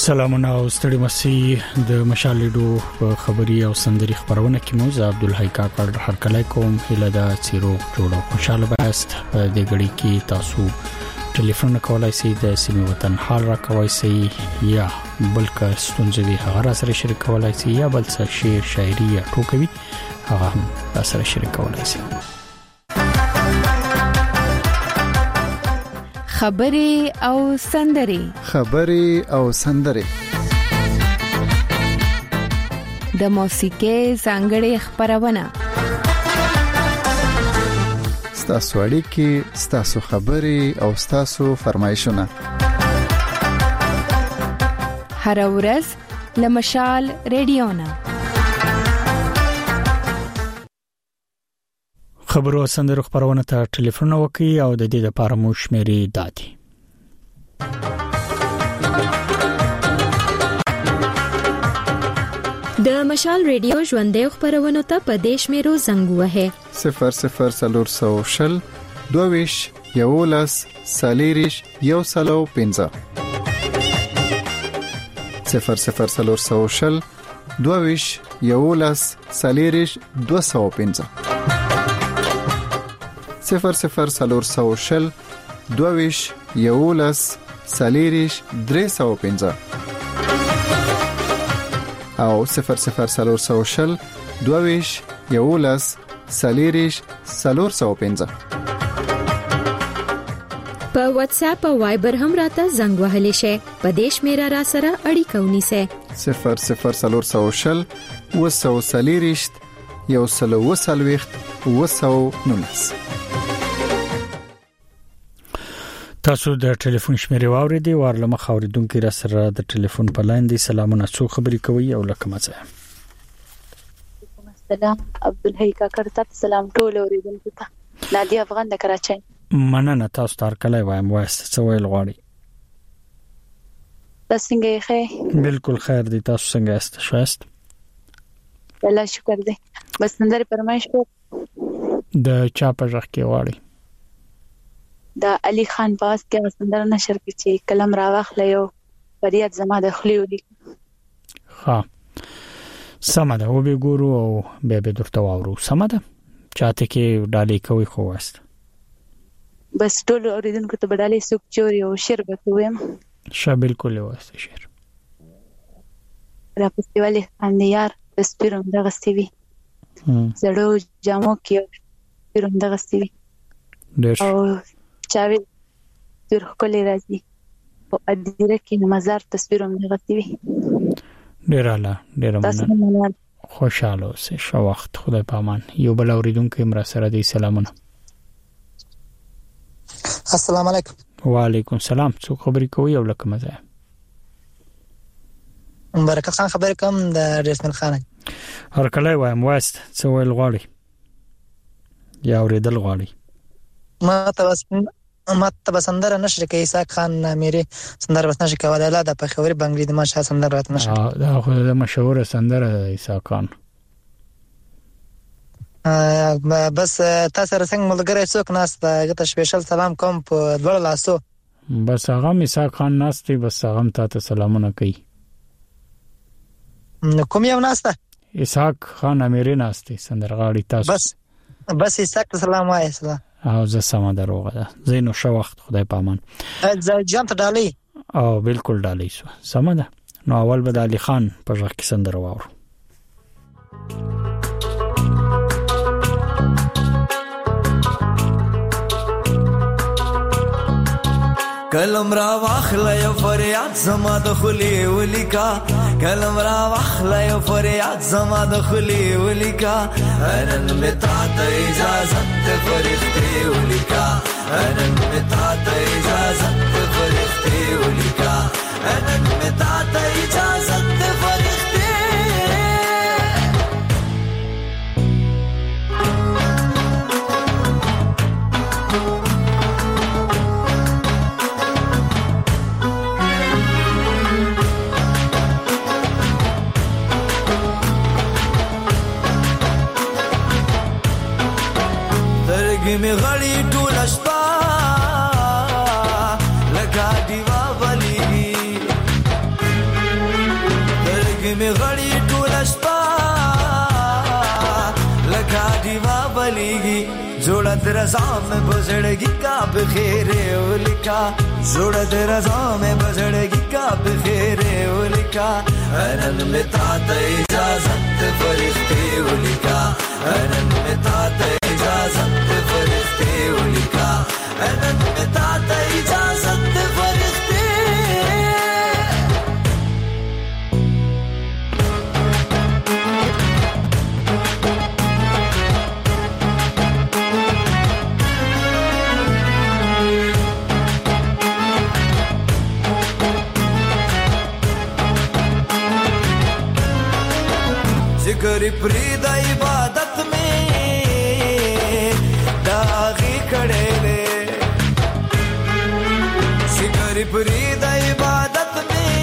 سلامونه او ستړي مسي د مشالېډو په خبري او سندري خبرونه کې مو زه عبدالحی کاکړ هرکلی کوم هله دا چیرو جوړو خوشاله بست په دې غړي کې تاسو ټلیفون کولای شئ د سیمه وطن حال را کوي شئ یا بلکې ستونزې هغه سره شریک کولای شئ یا بل څه شعر شاعري یا ټوکوي هغه هم سره شریک کولای شئ. خبري او سندري د موسیقي څنګه خبرونه ستاسو اړیکې ستاسو خبري او ستاسو فرمایشونه هر ورځ لمشال رادیونا خبرو سندرو خبرونه ته ټلیفون وکي او د دې لپاره مو شمیرې دادي. د مشال ریډیو ژوندې خبرونه ته په دیش میرو زنګ وه 00 22 یولس سالیریش یو سلو 15 00 22 یولس سالیریش 215 00 22 یولس سالیریش 315 او 00 22 یولس سالیریش 415 په واتس اپ او وایبر هم راته زنګ وهلی شي په دیش میرا را سره اړیکه ونیسه 00 وسو سالیریش یو سلو وسلويخت وسو نونس. تاسو د ټلیفون شمیرې واوریدي ورلمه خوریدونکو را سره د ټلیفون په لاندې سلامونه څو خبرې کوي او لکه مزه. السلام عبدالحی کاکړ ته سلام ټول اوریدونکو ته. نادی افغان د کراچۍ. مننه تاسو تر کله وایم وایست څه ویل غواړي. تاسو څنګه ښه؟ بالکل خیر دي تاسو څنګه یاست؟ شایست. الله شکر دی. بس نظر پرمایش کو د چا په ځخ کې واړی د علي خان باز کې سندره نشر کې چې کلم راوخله یو فریاد زما د خلیو دی. ها سمده و به ګورو او به درته واورو سمده چاته کې ډالې کوي خو واست بس ټول اوریدونکو ته بدالي سوق چوري او شربت ویم شه بالکل واست شعر را فستیوال اندیار تصویرم دغه سیوی زړو جامو کې تصویرم دغه سیوی او چاوي تر خلې راځي او ادیره کې مزار تصویرم دغه سیوی ډیر مننه خوشاله اوسه شو وخت خدای پامان یو بل اوریدونکو امر سره دی سلامونه. السلام علیکم. وعلیکم السلام څو خبرې کوي او لکه مزه برکت خان خبر کوم د رسمن خان هر کله وایم وایست څه ویل غواړي یا اوریدل غواړي. ما ته سندره نشر کوي اسحاق خان میری سندره بس نشر کوي الله د په خبري بنگلي د ماشه سندره رات نشر دا خو د مشهور سندره اسحاق خان بس تاسو رسنګ ملګری څوک ناس ته ته سپیشل سلام کوم په ډول لاسو بس هغه اسحاق خان ناس ته بس هغه ته سلامونه کوي. کوم یو ناس ته اسحاق خان اميري ناس ته سندرغاړي تاسو بس اسحاق سلام وایي سلام او زه سم دروغه ده زینو شو وخت خدای پامان زه جام ته ډالي او بالکل ډالي سو سم ده نو اول به علي خان په ځکه کې سندره واورو. کلم را واخله یو فریاد زما د خلی ولیکا کلم را واخله یو فریاد زما د خلی ولیکا انن متا ته اجازه ته فرښتې ولیکا انن متا ته اجازه ته فرښتې ولیکا انن متا ته اجازه ته فرښتې می غړی ټول شپه لکه دیوا ولی می غړي ټول شپه لکه دیوا بلیږي جوړه درځه مې بزړګي کا بخیر ولیکا جوړه درځه مې بزړګي کا بخیر ولیکا نن مې تا ته اجازه فرښتې ولیکا نن مې تا ته اجازه فرښتې ولیکا نن مې تا ته اجازه فرښتې ذکر پرید عبادت میں داغی کھڑے دے ذکر پرید عبادت میں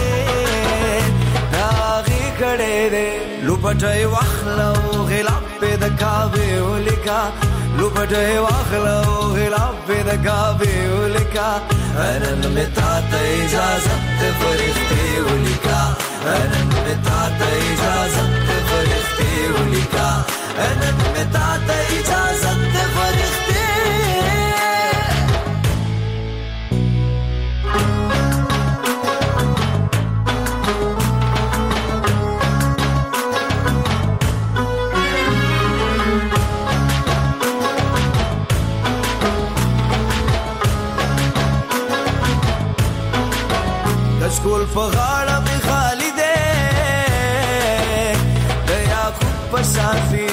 داغی کھڑے دے لپٹے واخلو غلاف پہ دکاوے ولکا لپٹے واخلو غلاف پہ دکاوے ولکا نن میں تا ته اجازت فرښتې ولکا نن میں تا ته اجازت فرښتې ولکا نن میں تا ته اجازت فرښتې سکول فغاړه می خالی ده د یعقوب په صافي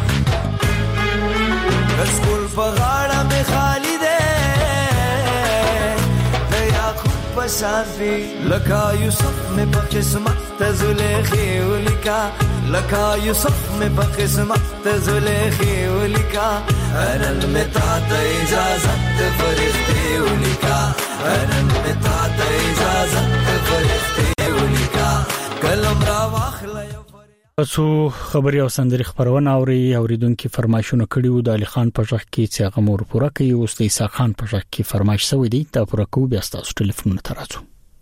سکول فغاړه می خالی ده د یعقوب په صافي لکه یوسف می په قسمت ته زلیخي ولیکا لکه یوسف می په قسمت ته زلیخي ولیکا نن می تا ته اجازه فرښتې ولیکا نن می تا ته اجازه فرښتې ولیکا کلم را واخلې تاسو خبري او سندري خبرونه اوریدونکو فرمایشونه کړي وو د علي خان په ځخ کې چې هغه مور پوره کوي او د عیسی خان په ځخ کې فرمایش شوی دی دا پوره کوو بیا تاسو ټلیفون ته راځو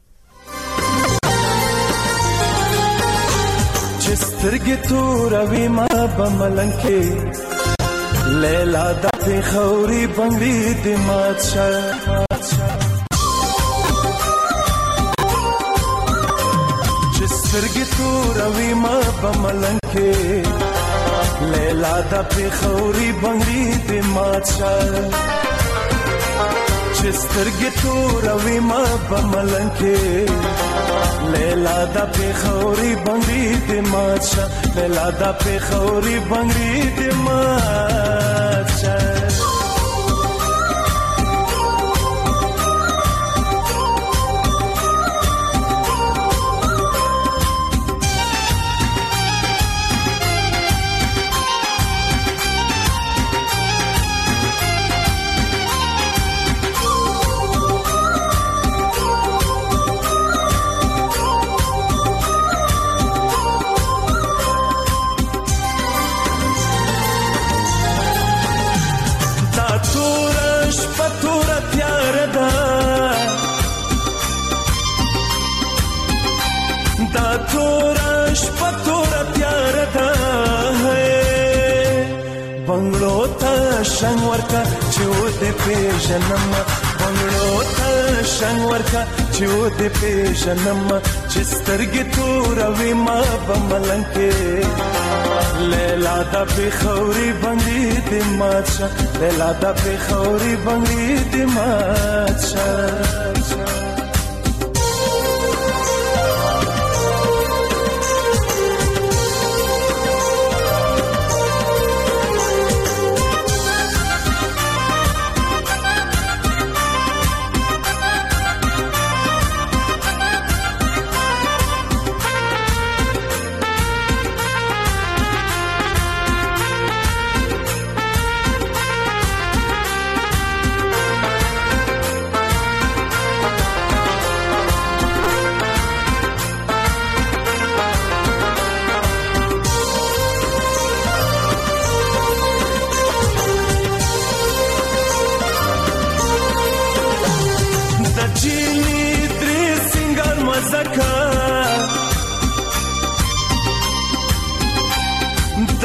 چسترګې توروي ما بملنګ کې لیلا د خوري بنگړي د مات شه چسترګې توروي ما بملنګ کې لیلا د خوري بنگړي د مات شه چسترګې توروي ما بملنګ کې لیلا د خوري بنگړي د مات شه لیلا د خوري بنگړي د مات شه شنگ ورکا چو دے پیژنم بنگلو تا شنگ ورکا چو دے پیژنم چسترگی تو روی ما بملنگ کے لیلا دا پی خوری بنگی دی ماتشا لیلا دا پی خوری بنگی دی ماتشا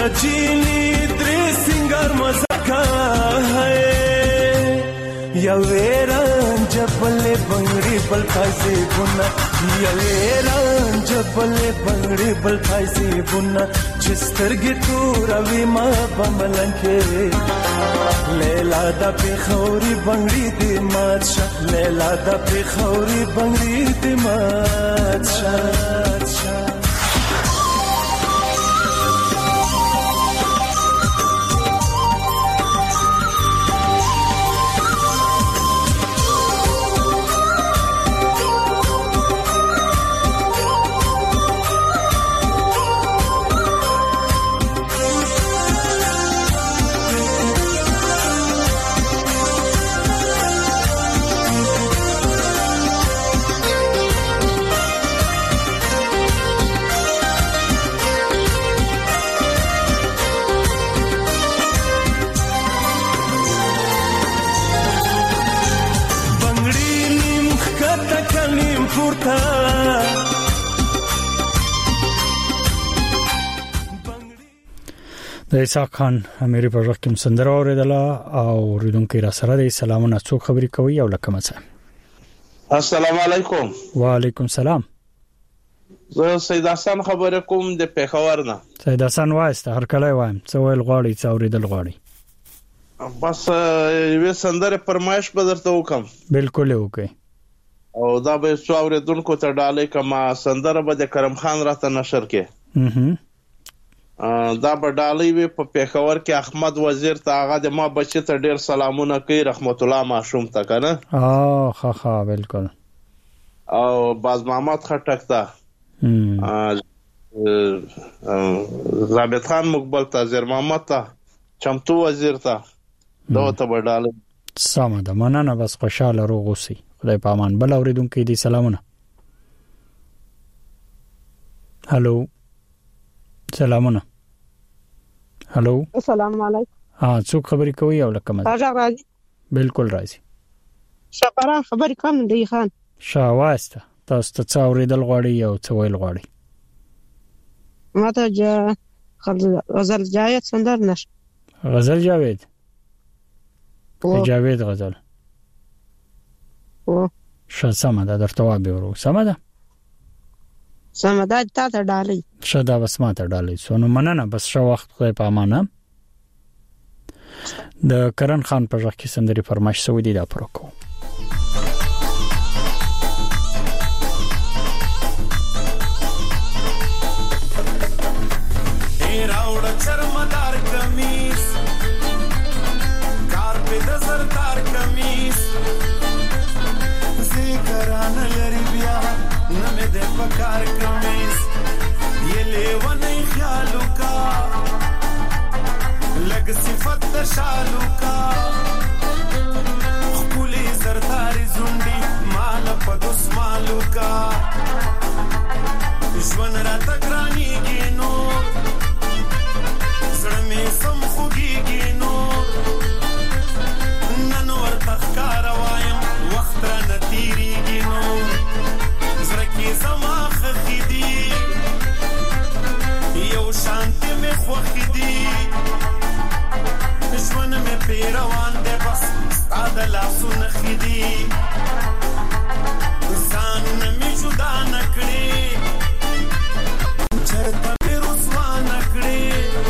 سجینی درې سنگار مزکا ہے یا ویران جبل بنگړي بل تاسي بنا یا ویران جبل بنگړي بل تاسي بنا چسترګي تور وی ما بملنکه لیلا د پیخوري بنگړي دی ماتشا لیلا د پیخوري بنگړي دی ماتشا د اسحاق خان اميري په وخت کې سندره اوریدله او ریدونکو را سره د سلامونه څوک خبري کوي او لکه مڅه السلام علیکم وعلیکم السلام زه سید حسن خبرې کوم د پیښور نه سید حسن وایسته هر کله وایم څه ویل غواړي څه اوریدل غواړي بس یو سندره فرمایش به درته وکم بالکل وکي او دا به څو اوریدونکو ته ډالې کما سندره به د کرم خان راته نشر کې دا به ډالې وي په پیښور کې احمد وزیر ته هغه د ما بچی ته ډیر سلامونه کوي رحمت الله معصوم ته کنه ها بالکل او باز محمد خټک ته ضابط خان مقبل ته زیر محمد ته چمتو وزیر ته دا ته به ډالې سمه ده مننه بس خوشاله روغ اوسئ خدای په امان بل اوریدونکو دي سلامونه هالو سلامونه هالو السلام علیکم څوک خبري کوي او لکه مده راځي بالکل راځي شپره خبري کوم دی خان شاواسته تاسو ته څو اوریدل غواړي او څه ویل غواړي ماته غزل جاوید سندر نش غزل جاوید جاوید غزل شا سمه ده درته وابه ورو سمه ده تا ته ډالۍ شدا بس ما ته ډالۍ سونو مننه بس شو وخت خو په امانه د کرن خان په ځخ کې سندري فرمایش سوي دي دا پروکو راوړ چرمدار کمیس کار په دزردار کمیس ذکرانه لري بیا نمه د پکار کمیس یہ لیوانی خیالو کا لگ صفت شالو کا خپولی زرداری زنڈی مال پدوس مالو کا ژوند را تگرانی گی نور زړه سم خوږیږي نور نن ورته ښکاره وایم وخت را نه تېرېږي نور زړه کې زما خښې دي یو شانتې مې خوښې دي ژوند مې پرې روان دی بس ستا د لاسو نښې دي ځانونه مې جدا نه کړې چېرته مې رسوا نه کړې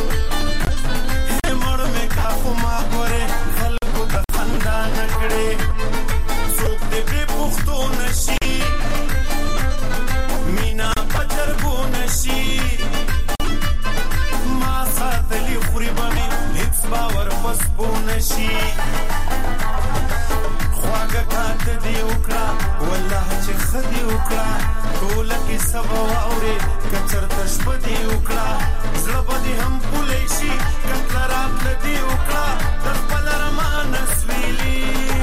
خواږه کاته دی وکړه والله چې خدي وکړه ټوله کې سبا واورې کچرته شپه دی وکړه زړه به دې هم پولی شي کتله راتله دی وکړه د خپل رمان سویلي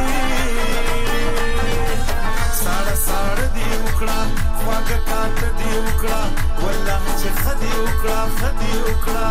ساړه ساړه دی وکړه خواږه کاته دی وکړه والله چې خدي وکړه خدي وکړه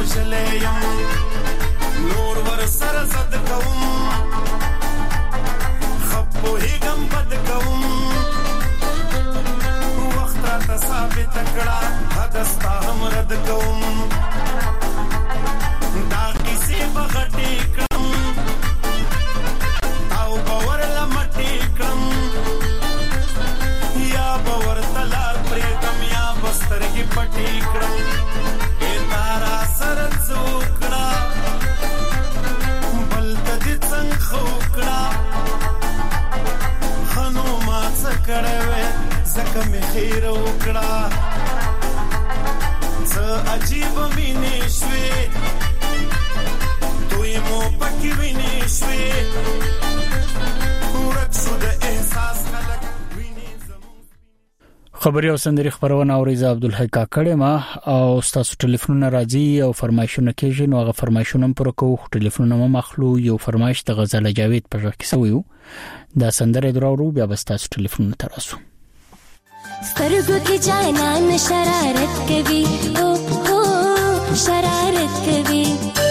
وجلې يم نور ور سره زد کوم خپو هیګم بد کوم وخت را ثابت کړه حدستا هم رد کوم دا کیسه بغټی کړم او باور لمټی کړم یا باور تلار پریتم یا بسترګي پټی کړم اے تارا سر څوکړه بل تدې څنګه خوکړه خنو ما څکړې زکه می خیر وکړه څه عجیب مینې شوې دوی مو پکې وینې شوې ورک شو د احساس خلک خبري او سندري خبرونه اوریزه عبدالحی کاکړه ما او تاسو ټلیفون راځي او فرمایشونه کېږي نو هغه فرمایشونه پر کو ټلیفون ما مخلو یو فرمایش د غزل جاوید پر کې سویو دا سندره درو بیا بس تاسو ټلیفون تراسو سترګو کې جانان شرارت کوي او شرارت کوي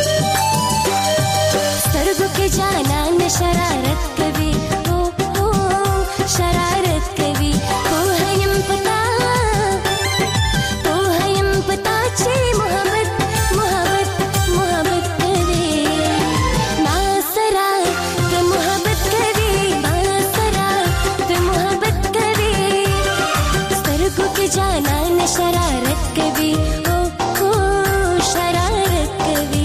سترګو کې جانان شرارت کوي او شرارت کوي शरारत कभी ओ शरारत कभी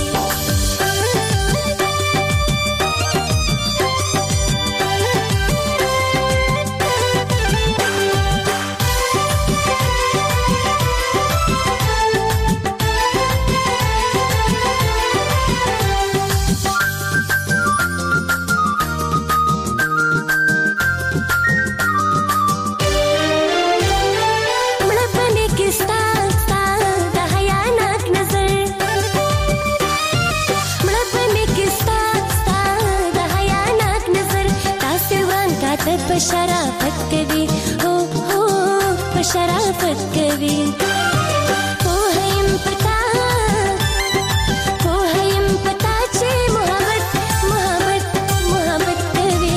शराफत कभी हो शराफत कभी हो है हम पता चे मोहब्बत कभी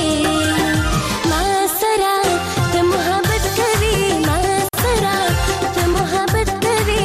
मासरा तो मोहब्बत कभी मासरा तो मोहब्बत कभी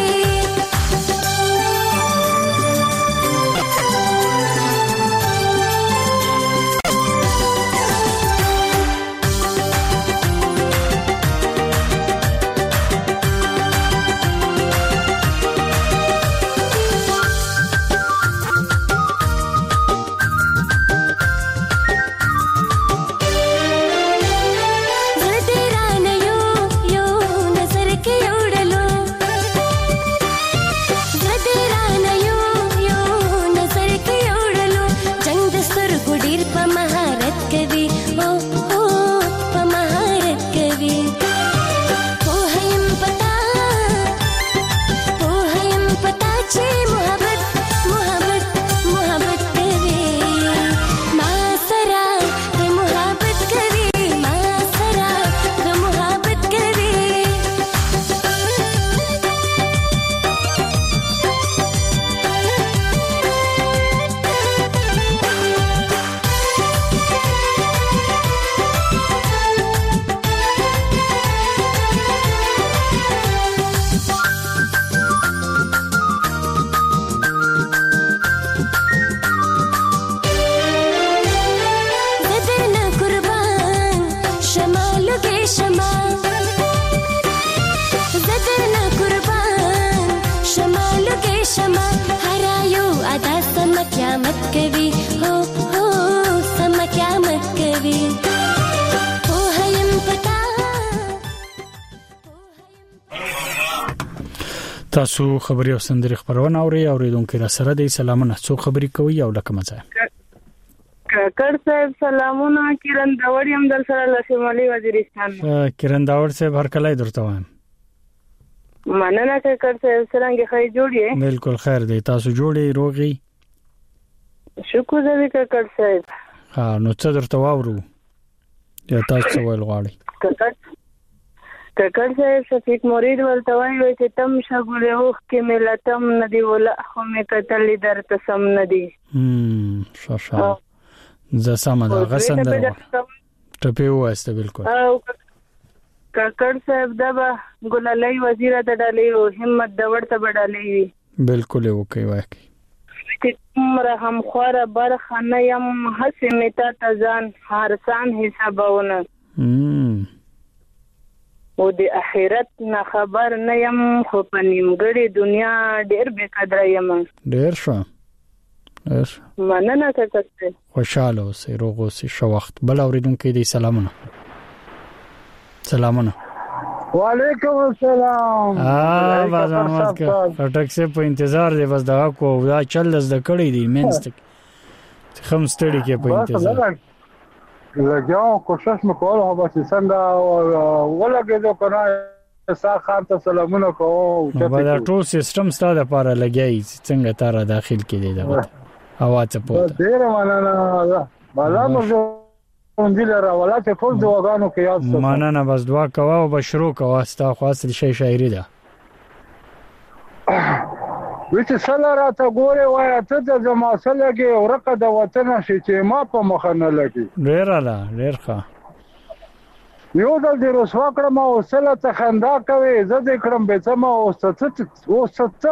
تاسو خبري او سندري خبرونه اوریدونکو را سره د سلامونه څو خبري کوي او لکه مزه کاکړ صاحب سلامونه کیرن داوړ يم در سره له شمالي وزیرستان کیرن داوړ صاحب هر کله درته وایم مننه کاکړ صاحب څنګه خیر جوړی بالکل خیر دی تاسو جوړی روغي شکر دې کاکړ صاحب نو څه درته واورو یا تاسو ول غواړي ککړ صاحب شفیق مرید ورته وایي چې تم شګولې اوښ کې ملتم ندی ولا خو مې کتلې درته سم ندی شاشا ز سم دا غسندر ټپي واسته بالکل ککړ صاحب دا ګلالي وزیر د ډالې او همت د ورته بډالې بالکل یو کوي واکي چې عمر هم خوره برخه نه يم حسې متا تزان هرسان حسابونه او د اخرت نه خبر نه يم خو په نیمګړې دنیا ډېر بے قدر یم ډېر شو مننه ککړ خوشاله اوسې روغ اوسې شو وخت بل اوریدونکو دې سلامونه وعلیکم السلام بازار نماز کا اٹک سے په انتظار دی بس دغه کو دا چل د کړی دی مینست خم ستړي کې په انتظار لګاو کوشش مکول هو بس څنګه ولګېدو کنه ساخر ته سلامونه کوو دا ټول سیستم ستاسو لپاره لګیای څنګه تاره داخل کې دی دا اواز په ډیر مننه بالا مو اندیل را ولاته ټول دواګانو کې یاد څه مننه بس دعا کوه او بشرو کوه ستا خو اصل شی شاعری ده وچ سره راته ګوره وای ته د زما سره کې ورقه د وطن شي چې ما په مخ نه لګي ډیر ښه یو د رسوا کړم او سره ته خندا کوي زه دې کړم به سم او ست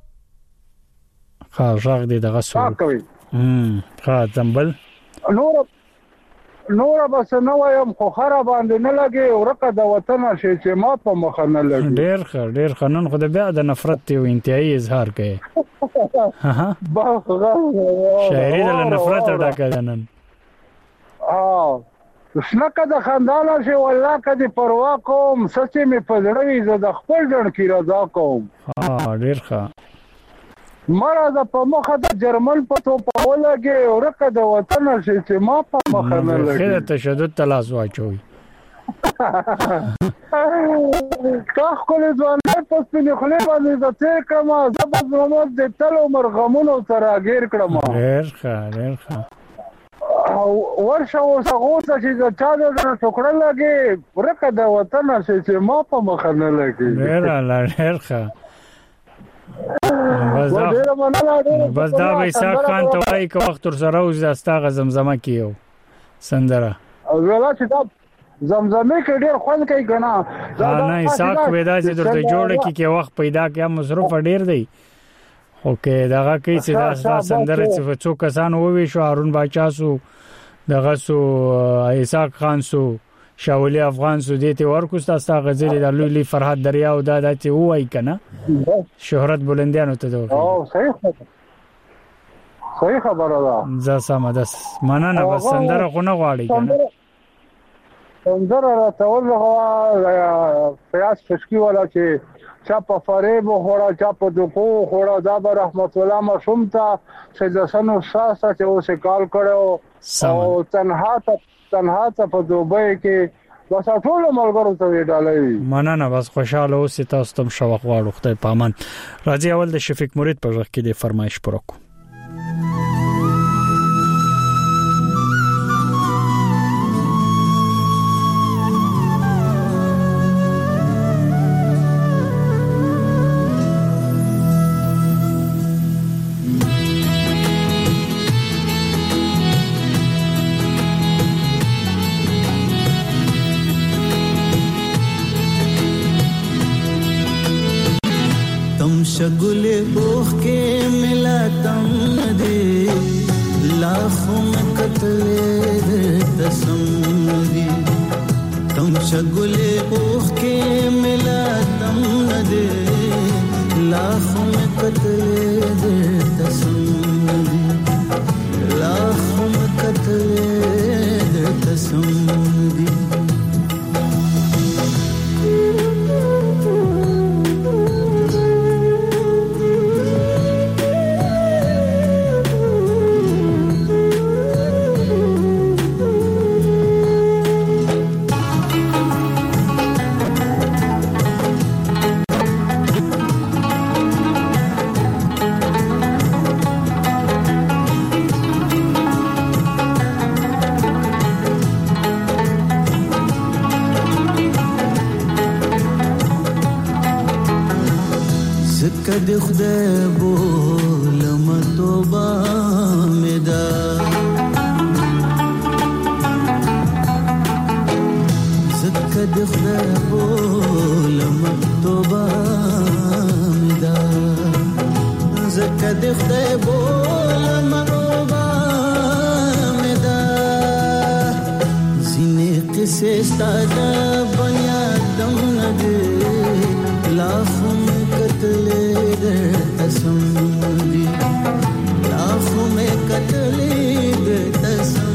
ښه ژغ دې دغه سو ښه تنبل نور بس نو وایم خو خراب باندې نه لګي ورقه د وطن شي چې ما په مخ نه لګي ډیر خنن خو د بیا د نفرت ته انتهایی اظهار کوي شاعری د نفرت ډکه ده نن شنکه د خندانه شي والله کدي پروا کوم سچې می پزړوي زه د خپل ځن کې رضا کوم ډیر ښه مرزه په مخه د جرمن په تو په ولګي ورکه د وطن شي چې ما په مخه نه لګي خیر تشدد تلاش واچوي تاخ کول ځوان په سپینې خلې باندې د تیر کما زبد محمد د تل عمر غمونو سره غیر کړم ډیر ښه ورشه وسغوته چې د چا د ټوکړه لګي ورکه د وطن شي چې ما په مخه نه لګي ډیر ښه بس دا به اسحاق خان ته وایي که وخت سره اوس داستا زمزمه کیو سندره ویلا چې دا زمزمه کې ډیر خوند کوي کنه نه اسحاق ودا چې درته جوړ کی کې وخت پیدا کیا مصرف ډیر دی اوکې داغه کې چې دا سندره چې څو کسان ووي شو هارون باچا سو دغه سو اسحاق خان سو شاولی افغان سودیته ورکو تاسو غزل د لوی فرحت دریاو دا چې وای کنه شهرت بلندیانو ته دوه او صحیح خبره ده ځا سم ده مننه بس سندره خو نه غواړي کنه سندره راته ولغه پیاس فشکی ولا چې چا په فریب خوړه چا په دوکو خوړه دا به رحمت الله مشومتا چې د سنو ساسه چې اوسه کال کړو او تنها ته په دوبۍ کې بس ټول ملګرو ته ډالۍ مننه بس خوشاله اوسئ تاسو تم شوق غواړو خدای پامان راځي اول د شفیق مرید په ځخ کې د فرمایش پوره کو शगुले ओख के मिला तम दे लाखों में कतले तसम दे तुम शगुले ओख के मिला तम दे लाखों में कतले तसम दे लाखों में कतले तसम दे د خدای بولم توبه مې ده زکه د خدای بولم توبه مې ده زکه د خدای بولم توبه مې ده زینې قصې ستاده بنیادم نه دي लाखों में कत्ले तसम दी लाखों में कत्ले तसम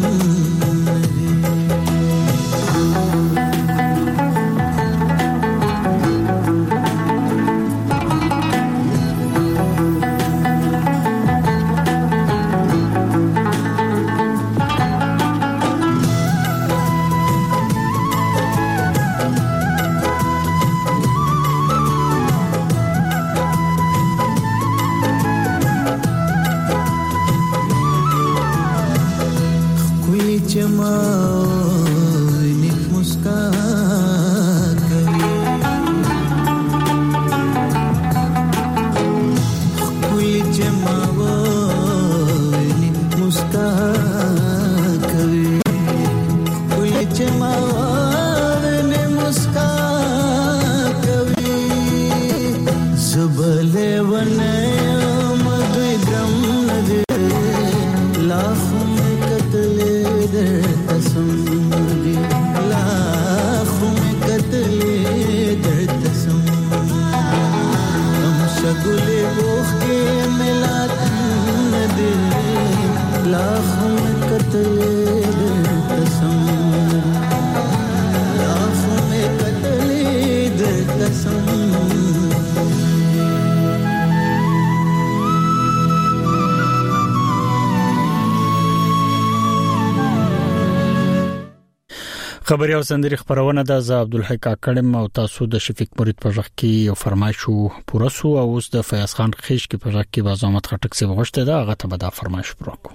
خبري او سندري خبرونه د ز عبدالحی کاکړم او تاسو د شفیق مرید په ځخ کې یو فرمایشو پوره سو او اوس د فیاض خان خیش کې په ځخ کې بازامت خټک سی وغشته دا هغه ته به دا فرمایش پوره کو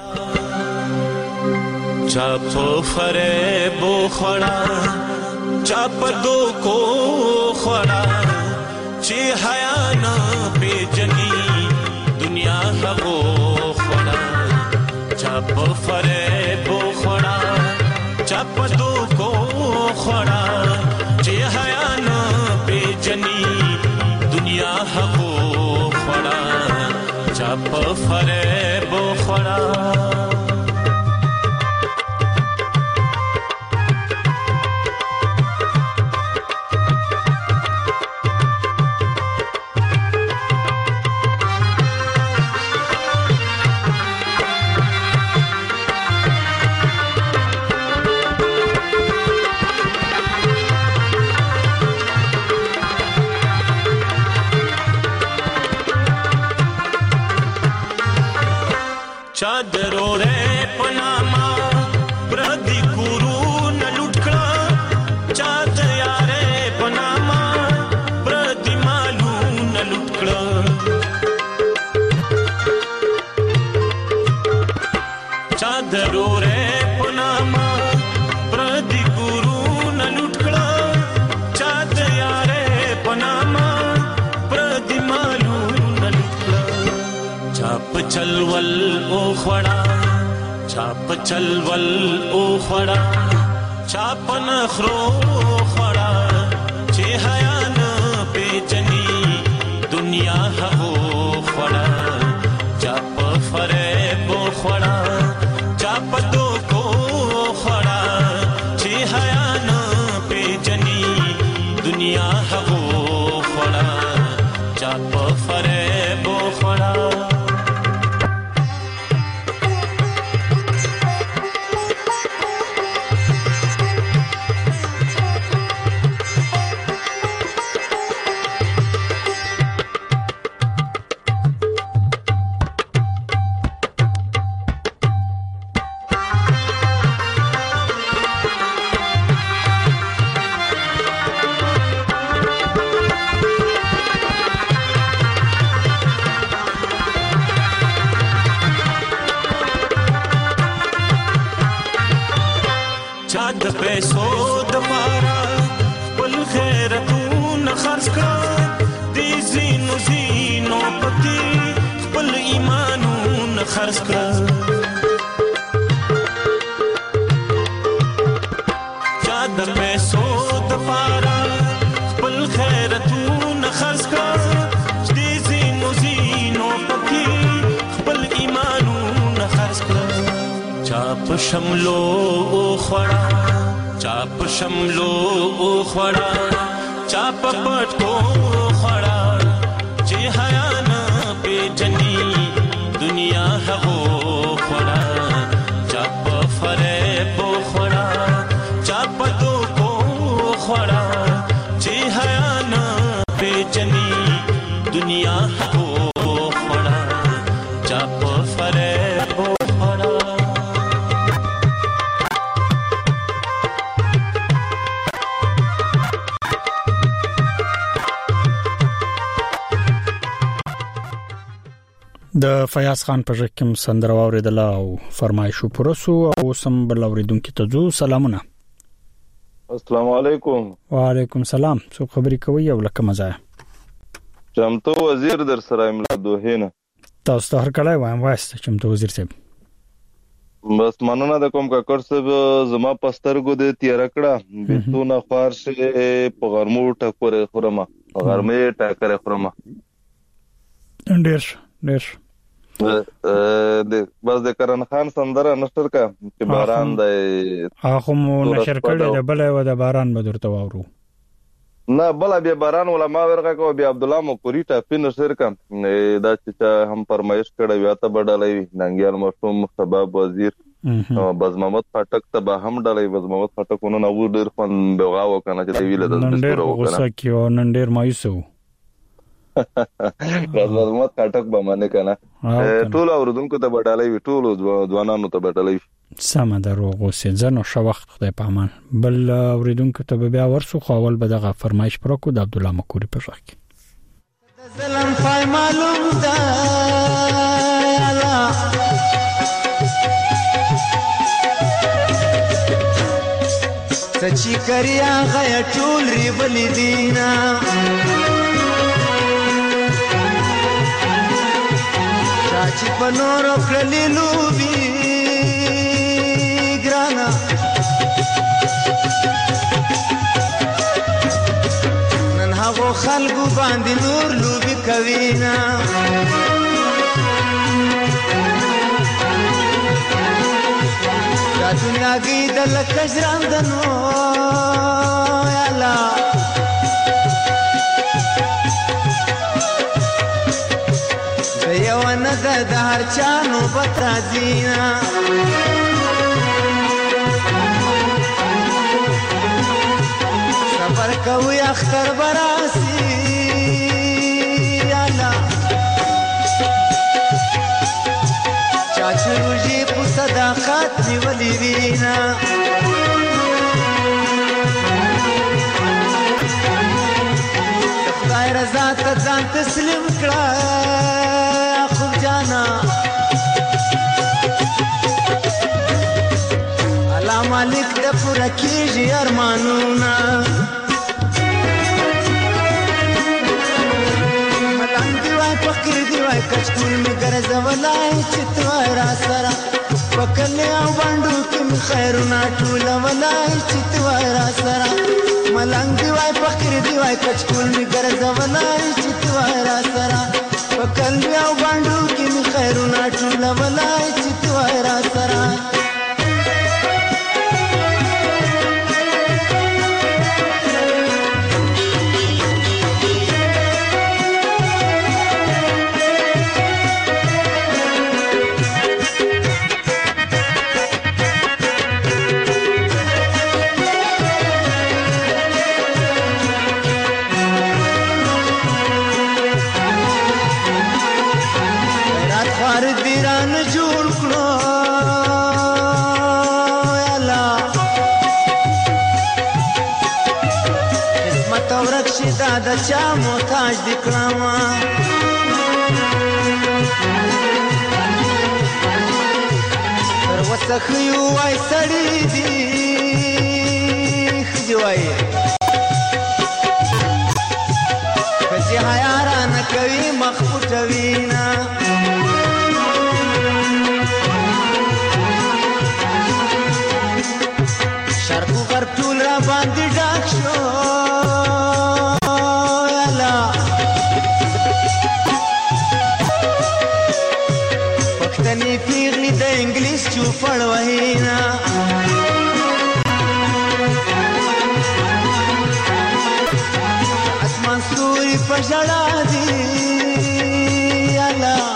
چاپ فریب خړا چاپ دو کو خړا چې حیا نه پیجنی دنیا هغو خړا چاپ فریب خړا چاپ دو کو خړا چې حیا نه پیجنی دنیا هغو خړا چاپ فریب خړا चादरो रे पनामा प्रदी गुरु न लुटकड़ा चाद यारे पनामा प्रदी मालू न लुटकड़ा चादरो रे पनामा प्रदी गुरु न लुटकड़ा चाद यारे पनामा प्रदी मालू न लुटकड़ा चाप चलवल ओ खड़ा चाप चलवल ओ खड़ा चाप नखरो खड़ा चे हया न पेचनी दुनिया हो खड़ा चाप फरेब खड़ा चाप दो को खड़ा चे हया न पेचनी दुनिया हो खड़ा चाप फरेब खड़ा चाद पैसो दपारा पल खैरतून खर्च कर दी ज़ीनु ज़ी کړه چا د پیسو د پاره خپل خیرتونه خرڅ کړه دې زینو زینو پکې خپل ایمانونه خرڅ کړه چا په شملو خوړه چا په شملو خوړه چا په پټو خوړه چې حیا نه پیژني دنیا هغو خوړه چا په فریب خوړه چا په دوکو خوړه چې حیا نه پیژني دنیا هغو خوړه چا په فریب خوړه د فیاض خان په ژبه کې سندره واوریدله او فرمایشو پرسو او سم بل اوریدونکو ته جو سلامونه. السلام علیکم. وعلیکم السلام. څو خبرې کوي او لکه مزه چمتو وزیر در سره املا دوهینه تاسو ته هر کله وایم واسطه چمتو وزیر صاحب بس مننه د کوم کاکړ صاحب زما پسترګو د تیر کړه بیتونه فارشه په غرمو ټکورې خورما غرمې ټکرې خورما ډیر بس د کرن خان سندره نشر کا چې باران د اخو مو نشر کړي د بل و د باران بدرته وورو نه بل بیا باران علماء ورغه کو بیا عبد الله مقریټه پین نشر کا دا چې هم فرمایش کړه بیا ته بدلې ننګیال مشوم سبب وزیر بز محمد پټک ته به هم ډلې بز محمد پټکونه نو ډیر خوان بغاو کنه چې ویل د ډیر غوسه کیو نن ډیر مایوسو غزمت کاټک به معنی کنه ټول اوردونکو ته بدلې وی ټول ځوانانو ته بدلې سم دروغ وسځنو شو وخت خدای په امان بل اوریدونکو ته بیا ورسو خپل به دغه فرمایش پرکو د عبد الله مقری په ځای کې ظلم پای معلوم ده الله سچي کریا غیا ټول ری بلیدینا چې په نورو کړلې لوبي ګرانا نن هغو خلکو باندې نور لوبي کوي نه دا دنیا کې د لکه ژرندنو یا الله یوانه د هر چانو پتا دینا صبر کوي اختر براسي الا چاچو روجي په صداقت نیولې وینا خدای رضا ته ځان تسلیم کړه جانا الله مالک د پوره کیږي ارمانونه ملنګ دی وای فقیر دی وای کچکول می ګرځولای چې تو را سره پکلې او باندې کوم خیرونه ټول ولای چې تو را سره ملنګ دی وای فقیر دی وای کچکول می ګرځولای چې تو را سره پکلې او باندې خیرونه ټول ولای چې تو را سره دا چا محتاج دکړما تر وسخیو وای سړی دی خجوای کجه حیا را نه کوي مخ پټوینا لیونی پیغلی د انګلیس چوپړ وهینا اسمان ستوري پژړا دي الله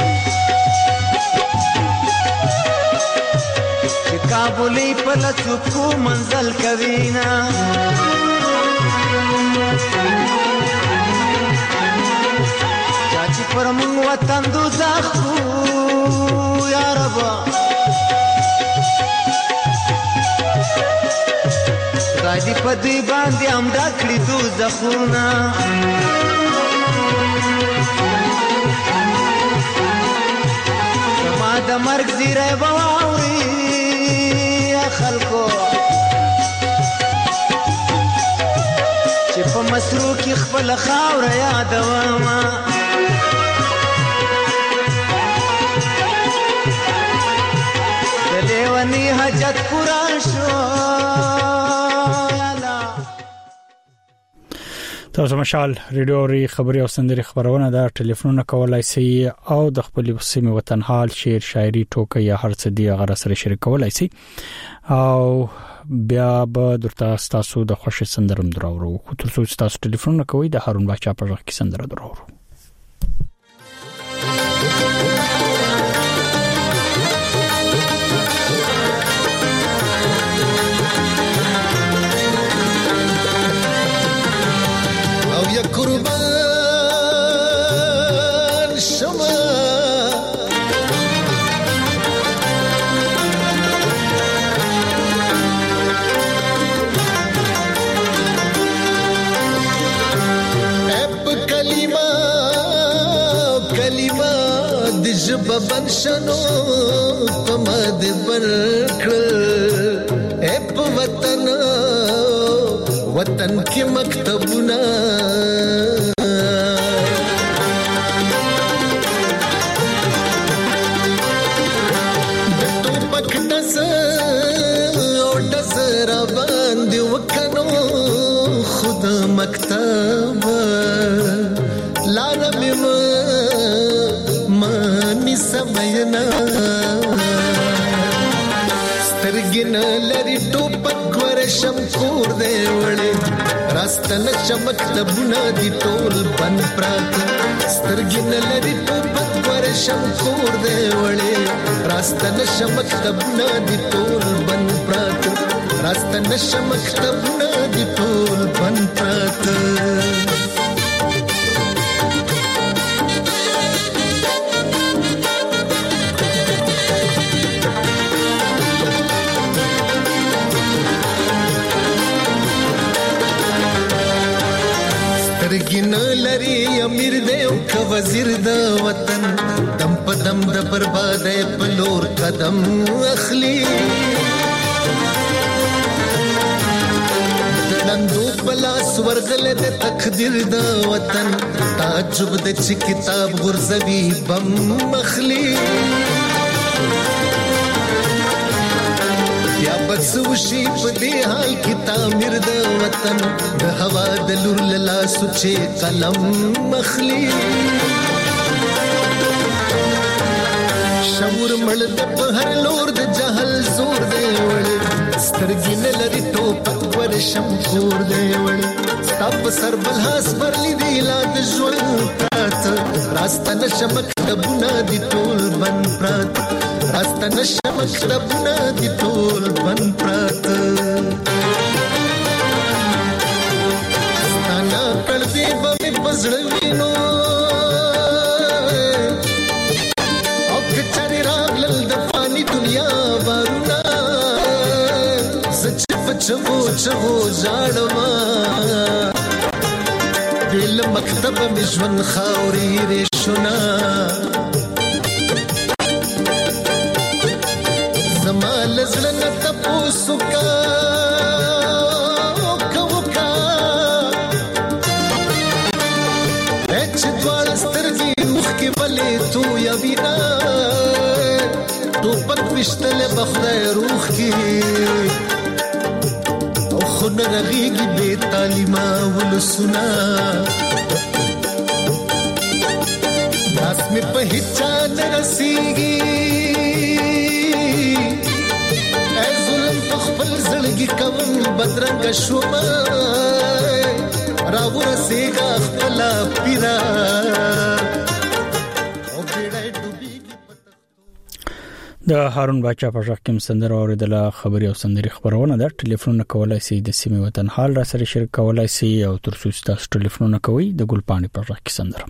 چې کابلې په لڅو منزل کوینا چاچی پر مون وطن دوزخ یا رب خدای دې په دې باندې هم ډکړي دوزخونه زما د مرګ زیری به واوري خلکو چې په مسرو کې خپل خاوره یادومه د لیوني حاجت پورا شو تاسو مشال ریډیو ری خبري او سندري خبرونه دا ټلیفونونه کولای شي او د خپل سیمه وطن حال شعر شاعري ټوکې یا هر څه دی غره سره شریک کولای شي او بیا به درته تاسو د خوشي سندرم دراورو خو تاسو تاسو ټلیفونونه کوي د هارون باچا په وخت کې سندره دراورو قربان شما اب کلمه د جب بنشنو پمد برکل اب وطن کې مکتبونه د ټوپک دز او دز را باندې وکنو خود مکتب لارم مانی سمینا سترګن لري ټوپک ورشم کور دی وړي راستن چمک تبونه دي ټول بن پرات سترګن لري ټوپک ورشم کور دی وړي راستن چمک تبونه دي ټول بن پرات راستن چمک تبونه دي ټول بن پرات سترګین لري امیر دی او ک وزیر د وطن دم په دم د بربادې په لور قدم اخلي دندو پلاس ورغل د تقدیر د وطن تعجب د چې کتاب غرزوي بم مخلي یا بس وشي په دې حال کې تعمیر د وطن د هوا د لور لاله سوچې قلم مخلي شعور مړ د په هر لور د جهل زور دی وړي سترګې نه لري ټوپک ورشم کور دی وړي ستاپ سر بلحاس برلی دی لا د ژوند پرات راستن شمک دبونه دی ټول بن پرات راستن شمک دبونه دی ټول بن پرات ستانا کړ دی به پزړ وینو او کچاري راغلل د فانی دنیا ورنا سچ پچو چو ځاړما دل مکتب مشون خاوري رښنا زمال زړه تاسو کا کوکا اچ دوړ سترګي مخ کې بلې تو یا وینا تو پک پښتل بخدای روح کې خون رغیگی بے تعلیمہ ولسنا ناس میں پہچان رسیگی بدرنګ شوم راور سیګه خپل پیرا د هارون باچا په ځخ کې سندره اوریدله خبري او سندري خبرونه ده. ټلیفون کولای شي د سیمه وطن حال را سره شریک کولای شي او ترڅو تاسو ټلیفون کوي د ګلپانی په ځخ کې سندره.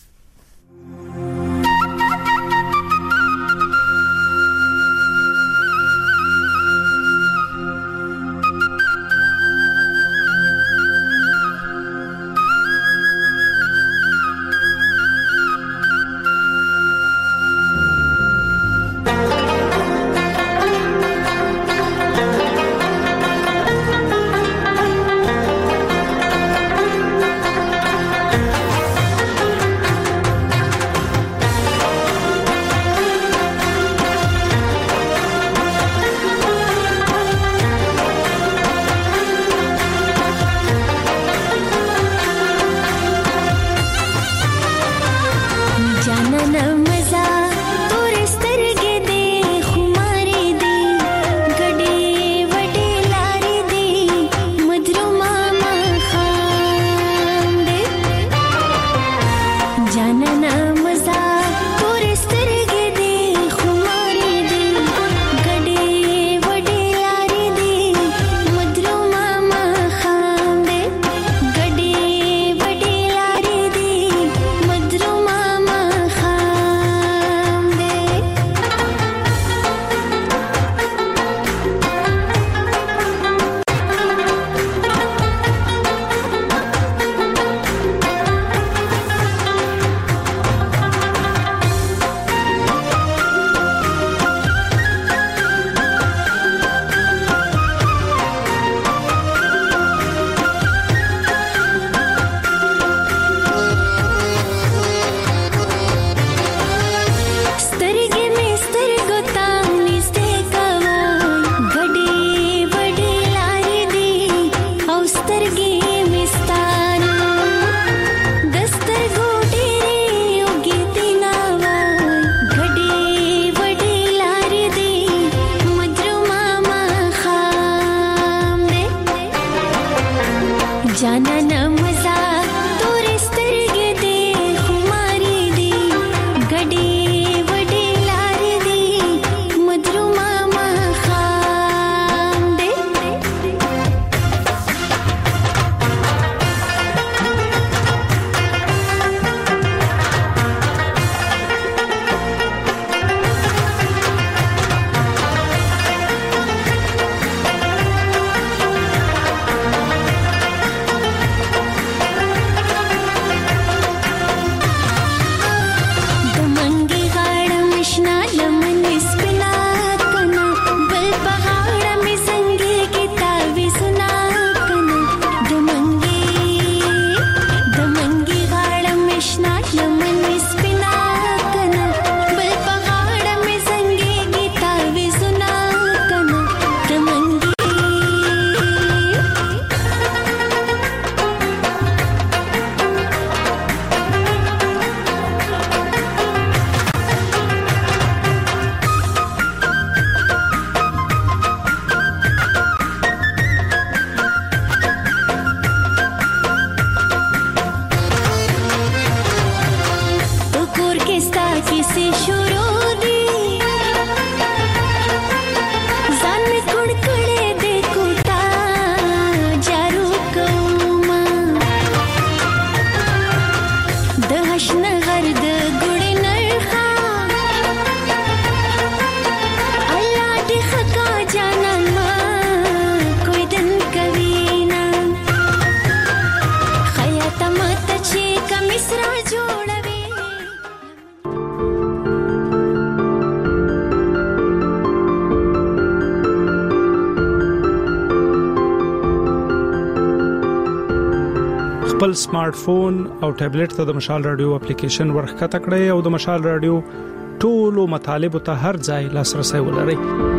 خپل سمارټ فون او ټابلیټ ته د مشال رادیو اپلیکیشن ورخته کړئ او د مشال رادیو ټولو مطالب ته هر ځای لاسرسي ولرئ.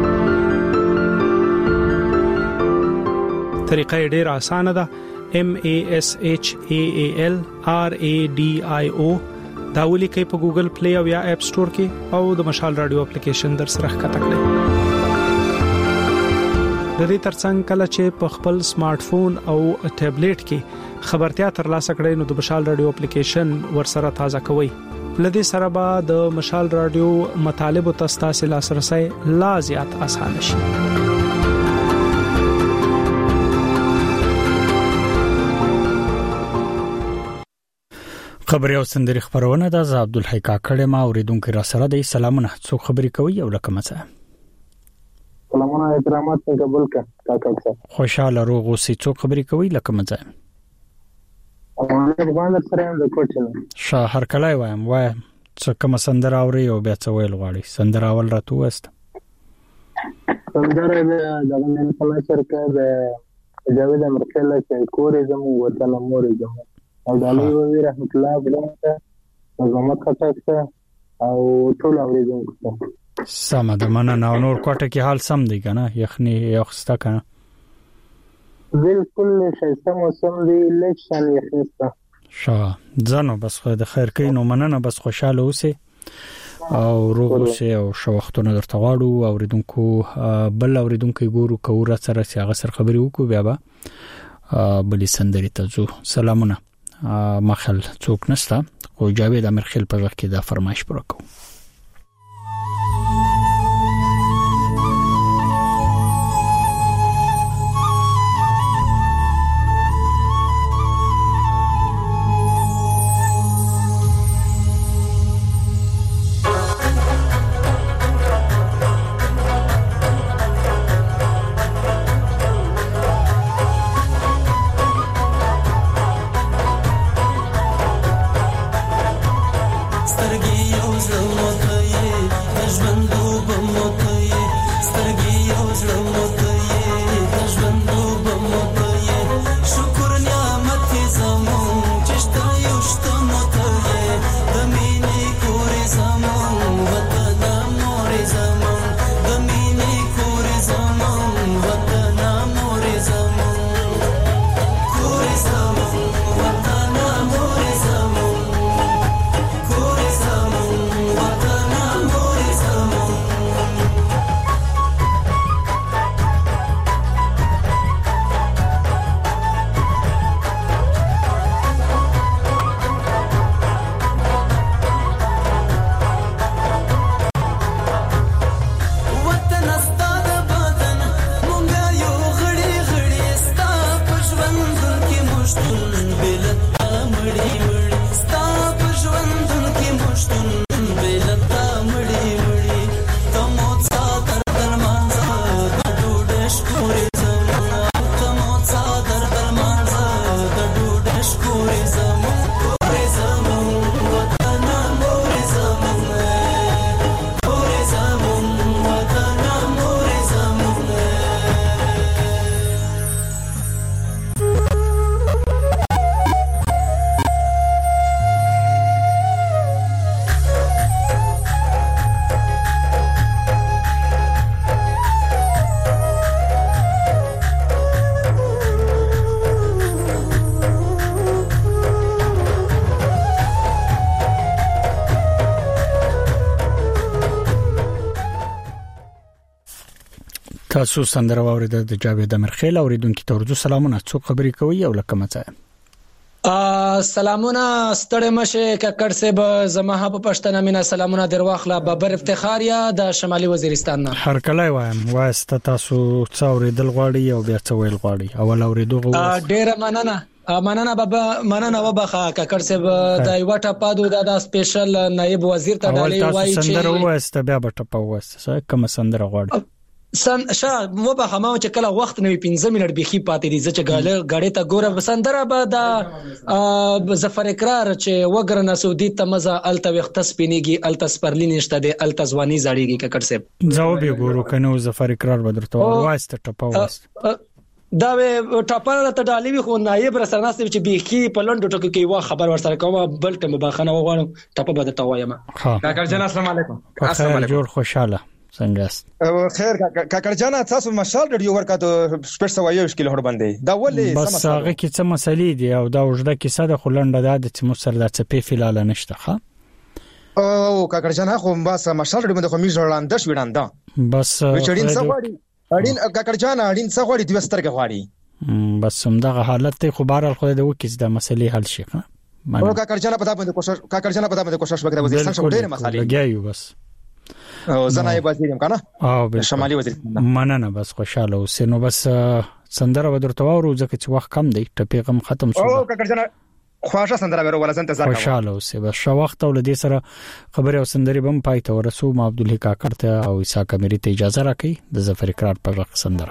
طریقه ډیره اسانه ده. MASHAALRADIO دا ولیکئ په ګوګل پلی او یا اپ سٹور کې او د مشال رادیو اپلیکیشن در سره ښکته کړئ. د دې ترڅنګ کله چې په خپل سمارټ فون او ټابلیټ کې خبرتیا ترلاسه کړئ نو د مشال رادیو اپلیکیشن ورسره تازه کوئ. لدې سره به د مشال رادیو مطالب او تاسو لاسرسي لا زیات اسانه شي. خبري او سندري خبرونه د عبدالحی کاکړ ما اوریدونکو را سره د سلامونه څو خبري کوي او لکه مڅه سلامونه احترامات قبول کاکړ خوشاله روغ اوسې څو خبري کوي لکه مڅه افغان سره د کوټه شهر کلای وایم وای څه کوم سندره اوري او بیا څه ویل غواړي سندره اول راته وست سندره د غنن په شرکت د جاوید امرکله چې کورې زمو وطن مورې زمو او د علي وزیر رحمت الله بلنته زموږ خطا او ټول اوریدونکو سم د مننه نور کوټه کې حال سم دی کنه یخني یخستا کنه بالکل شایسته موسم دی لکشن یخنستا ځانو بس خو د خیر کین او مننه بس خوشاله اوسه او روغ اوسه او شو وختونه درته غواړو اوریدونکو بل اوریدونکو ګورو کوره سره سیاغه سر خبري وکړو بیا به بلی سندري ته زو سلامونه مخل څوک نشته او جاوید امرخیل په وخت کې دا فرمایش پوره کوم. تاسو سندره واورید د جاوید امرخیل اوریدونکو ته ورځو سلامونه څو خبري کوي او لکه مڅه سلامونه ستړی مشه ککړ صاحب زما په پښتنه مینا سلامونه درواخله بابر افتخاریا د شمالي وزیرستان نه هر کله وایم واسطه تاسو څو اوریدل غواړي او بیا څو ویل غواړي اول اوریدو ډیر مننه بابا مننه وبخه ککړ صاحب د یو ټاپادو د سپیشل نائب وزیر ته ډالې وایي چې سندره واسطه بیا ټاپا واسطه کوم سندره غواړي مو به همو چې کله وخت نوي 15 منټ بيخي پاتې دي چې غاړې ته ګوره بسندره به د ظفر اقرار چې وګرنه سعودي ته مزه الته وخت سپینیږي الته سپرلی نشته دي الته ځواني زړیږي ککړ صاحب جواب یې ګورو کنه ظفر اقرار بدرته واسطه ټپا واسطه دا ټاپر ته ډالې خو نائب رسناست چې بيخي په لندو ټکو کې وا خبر ورسره کومه بل ټم بخنه وغواړم ټاپه بده توایم کاکړ جان السلام علیکم السلام علیکم جوړ خوشاله څنګه خیر کاکړ جان تاسو مشال رادیو ورکاته سپیشل وایو شکل هور باندې دا ولې بس هغه کې څه مسلې دي او دا وجده کې ساده خلنده د چې مصر د چپی فلال نشته ښه او کاکړ جان خو بس مشال رادیو باندې خو میژ وړاندې شوړاندا بس وچړین څه وړي اړین کاکړ جان اړین څه غواړي دوه سترګې غواړي بس همدغه حالت ته خو بهر خو د وکیس د مسلې حل شي او کاکړ جان په دا باندې کوشش وکړه وزیر څنګه ډېر مسالې لګیایو بس او زنای وزیرم کنه او شمالي وزیر مننه بس خوشاله اوسې نو بس سندره ودرته وورو ځکه چې وخت کم دی ټپي غم ختم شو او کاکړ جان خواشه سندره ورو ولا زنت زکه خوشاله اوسې بس شو وخت ول دې سره خبره او سندري بم پای ته ورسو ما عبدالله کاکړ ته او عیسی کمری ته اجازه راکړي د ظفر اقرار په وخت سندره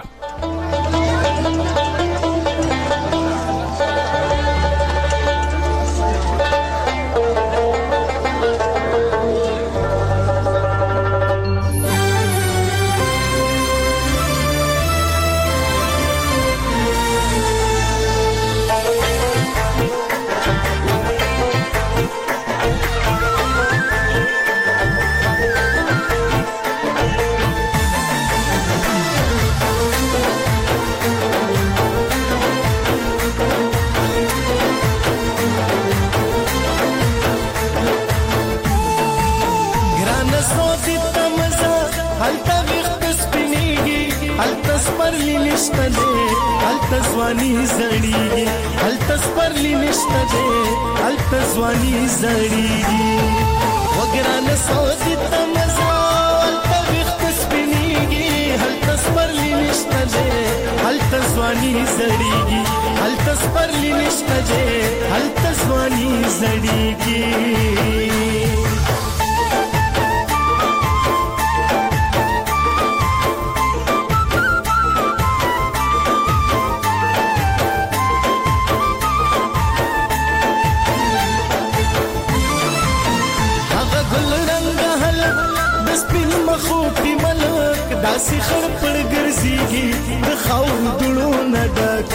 التزوانی زړیږي التزپرلی نشته ده التزوانی زړیږي وګران سوځي تمزا التوخت سپینیږي التزپرلی نشته ده التزوانی زړیږي التزپرلی نشته ده التزوانی زړیږي داسې خړ پړ ګرځيږي د خاور دړو نه ډک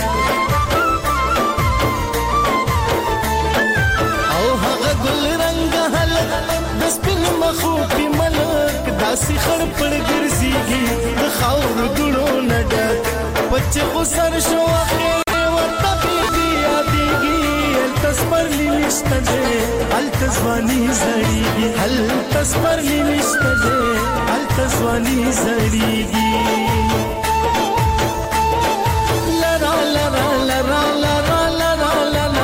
او هغه ګل رنگ هلک د سپین مخو په ملک داسې خړ پړ ګرځيږي د خاور دړو نه ډک پچ خو سر شو اخر ورته بي ياديږي التزپرلی نشته ده التزوانی زړیږي التزپرلی نشته ده التزوانی زړیږي لرا لرا لرا لرا لرا لرا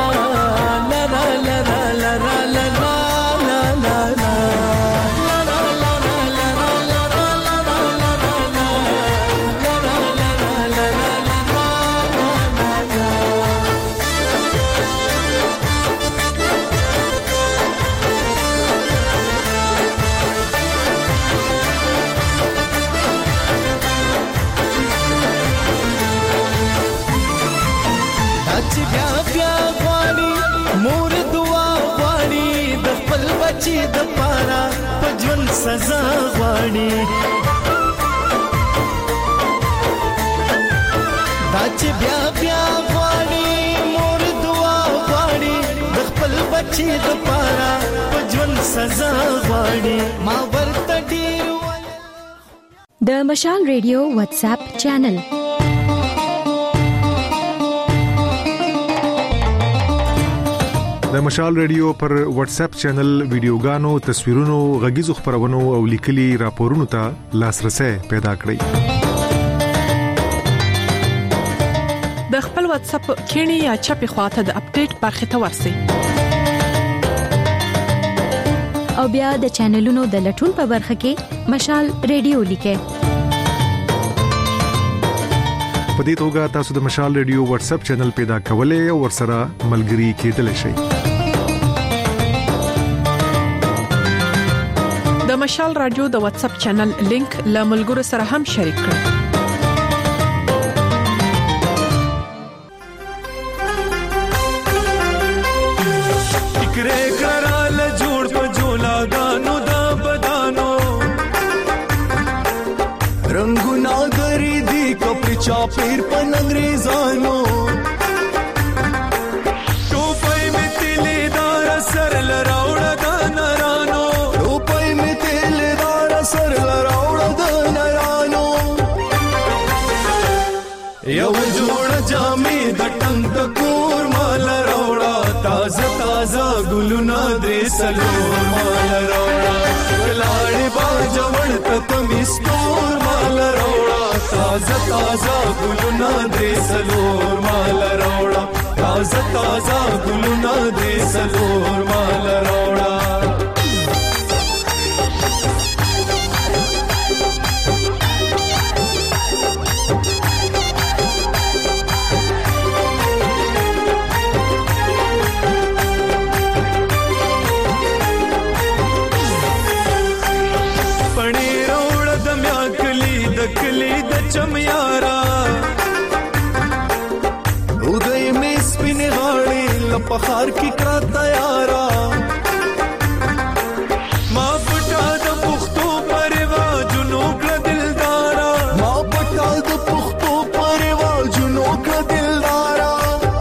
چې د پارا پجون سزا غواړي دا چې بیا بیا غواړي مور دعا غواړي د خپل بچي د پارا پجون سزا غواړي ما ورته ډیر د مشال ریډیو واتس اپ چینل د مشال ریډیو پر واتس اپ چینل ویډیوګانو تصویرونو غږیزو خبرونو او لیکلي راپورونو ته لاسرسي پیدا کړئ د خپل واتس اپ کینی یا چپی خواته د اپډیټ برخه ته ورسئ او بیا د چینلونو د لټون په برخه کې مشال ریډیو لیکه په دې توګه تاسو د مشال ریډیو واتس اپ چینل پیدا کولای او ورسره ملګري کېدلی شئ د مشال رادیو د واتس اپ چینل لینک له ملګرو سره هم شریک کړئ فکرې کرال جوړ په جولا دانو دا بدانو رنگونه غری دی کپڑے چاپیر پن انګریزانو ټوپای می تیلې دار سر لراوړه د نرانو ټوپای می تیلې دار سر لراوړه د نرانو یو جوړ جامې د ټنګ د کور مال راوړه تازه تازه ګلونه درې سلور مال راوړه لاړې باجوړ ته تم استور مال راوړه تازه تازه ګلونه درې څلور مال راوړه تازه تازه ګلونه درې څلور مال راوړه کلی د چمیارا وګي مې سپین غاړي لپخار کی کرا تیارا ما پټا د پختو پروا جنو کړ دلدارا ما پټا د پختو پروا جنو کړ دلدارا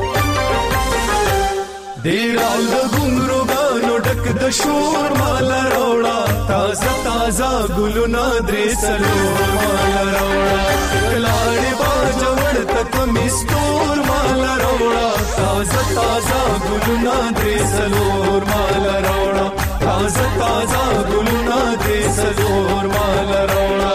ډیرال د ګونګرو غانو ډک د شور مال راوړا تازه تازه ګلونه درې څلور مال راوړا کلاړې باجوړ تک مستور مال راوړا تازه تازه ګلونه درې څلور مال راوړا تازه تازه ګلونه درې څلور مال راوړا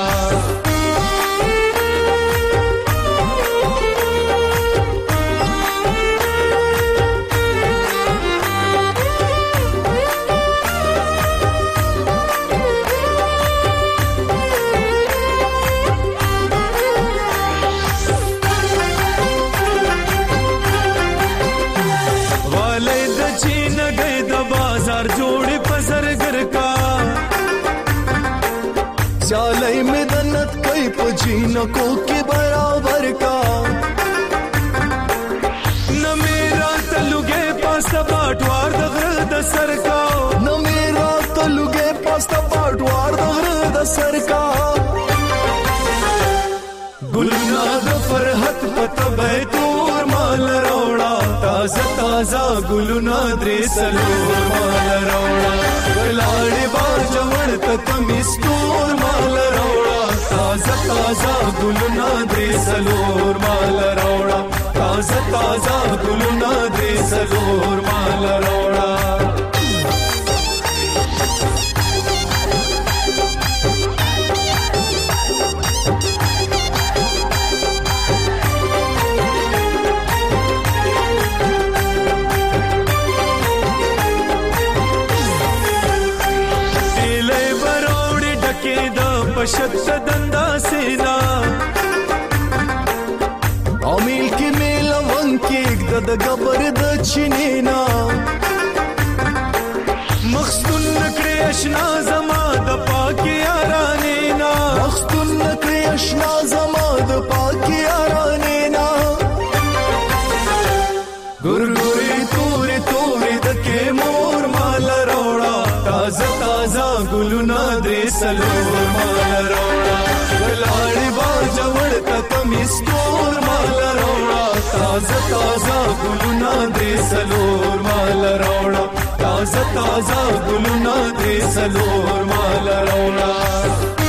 चालई में दन्नत कई पजीनको के बराबर का न मेरा तलुगे पास बाटवार दगर द सरका न मेरा तलुगे पास बाटवार दगर द सरका गुलना द फरहत पत बैतूर माल रोड़ा ताजा ताजा गुलना द्रे सलोर माल रोड़ा लाड़े बाजवड़ तक मिस्तूर माल रोड़ा ताजा ताजा गुलना द्रे सलोर माल रोड़ा ताजा ताजा गुलना द्रे सलोर माल रोड़ा पशत दंदा सेना अमील की मेला वंकी दद गबर द चिनेना मखस्तुन नकरे अशना जमा द पाकी यारानेना मखस्तुन नकरे अशना जमा द पाकी यारानेना गुरगुरी तूरी तूरी द के मोर माल रोड़ा ताजा ताजा गुलुना दे सलोर माल रोड़ा लाड़ी बाजवड़ तक मिस्तूर माल रोड़ा ताजा ताजा गुलुना दे सलोर माल रोड़ा ताजा ताजा गुलुना दे सलोर माल रोड़ा